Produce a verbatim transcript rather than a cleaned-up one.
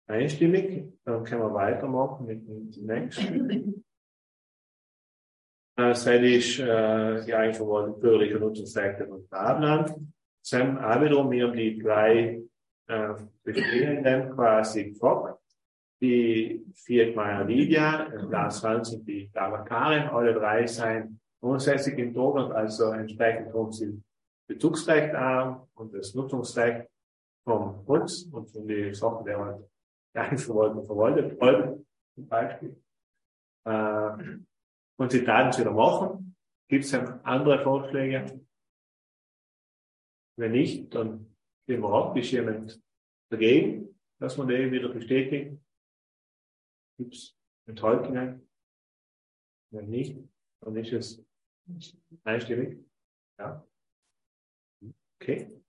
einstimmig. Dann können wir weitermachen mit dem nächsten. Das ist äh, die eigentliche Nutzungsrechte von Datenland. Das sind auch wiederum wir haben die drei äh, bestehenden quasi gefragt. Die vier Meyer Lydia, Lars Franz und die Dava Karin, alle drei sind grundsätzlich in Deutschland, also entsprechend haben sie Bezugsrecht an und das Nutzungsrecht vom Holz und von den Sachen, die halt Eigenverwaltung verwaltet werden, zum Beispiel. Äh, und sie taten es wieder machen. Gibt es andere Vorschläge? Wenn nicht, dann gehen wir ab. Ist jemand dagegen, dass man die wieder bestätigt? Gibt es Enthaltungen? Wenn nicht, dann ist es einstimmig. Ja. Okay.